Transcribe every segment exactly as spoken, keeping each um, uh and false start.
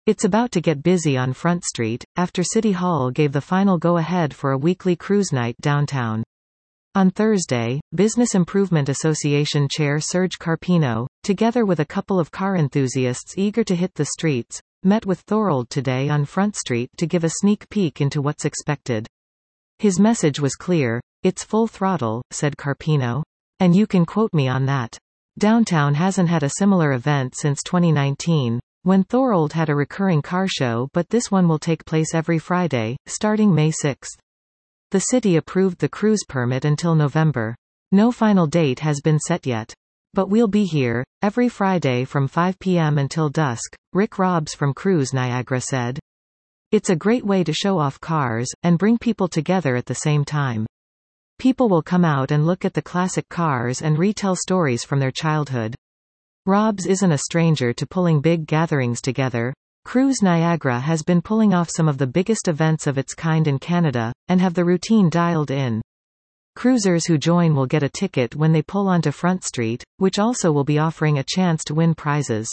It's about to get busy on Front Street, after City Hall gave the final go-ahead for a weekly cruise night downtown. On Thursday, Business Improvement Association Chair Serge Carpino, together with a couple of car enthusiasts eager to hit the streets, met with Thorold today on Front Street to give a sneak peek into what's expected. His message was clear: "It's full throttle," said Carpino. "And you can quote me on that. Downtown hasn't had a similar event since twenty nineteen, when Thorold had a recurring car show, but this one will take place every Friday, starting May sixth. The city approved the cruise permit until November. No final date has been set yet. But we'll be here, every Friday from five p m until dusk," Rick Robbs from Cruise Niagara said. "It's a great way to show off cars, and bring people together at the same time. People will come out and look at the classic cars and retell stories from their childhood." Robbs isn't a stranger to pulling big gatherings together. Cruise Niagara has been pulling off some of the biggest events of its kind in Canada, and have the routine dialed in. Cruisers who join will get a ticket when they pull onto Front Street, which also will be offering a chance to win prizes.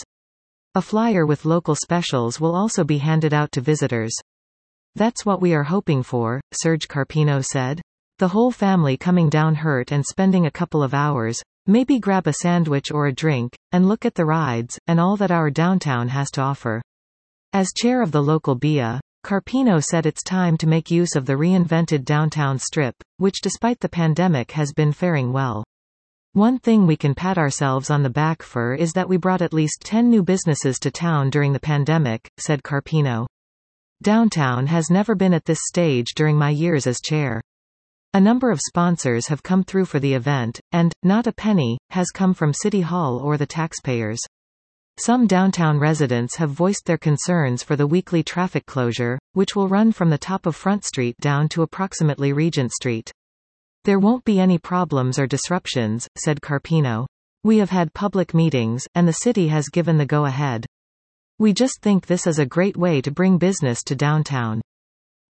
A flyer with local specials will also be handed out to visitors. "That's what we are hoping for," Serge Carpino said. "The whole family coming down Hurt and spending a couple of hours, maybe grab a sandwich or a drink, and look at the rides, and all that our downtown has to offer." As chair of the local B I A, Carpino said it's time to make use of the reinvented downtown strip, which despite the pandemic has been faring well. "One thing we can pat ourselves on the back for is that we brought at least ten new businesses to town during the pandemic," said Carpino. "Downtown has never been at this stage during my years as chair. A number of sponsors have come through for the event, and, not a penny, has come from City Hall or the taxpayers. Some downtown residents have voiced their concerns for the weekly traffic closure, which will run from the top of Front Street down to approximately Regent Street. There won't be any problems or disruptions," said Carpino. "We have had public meetings, and the city has given the go-ahead. We just think this is a great way to bring business to downtown."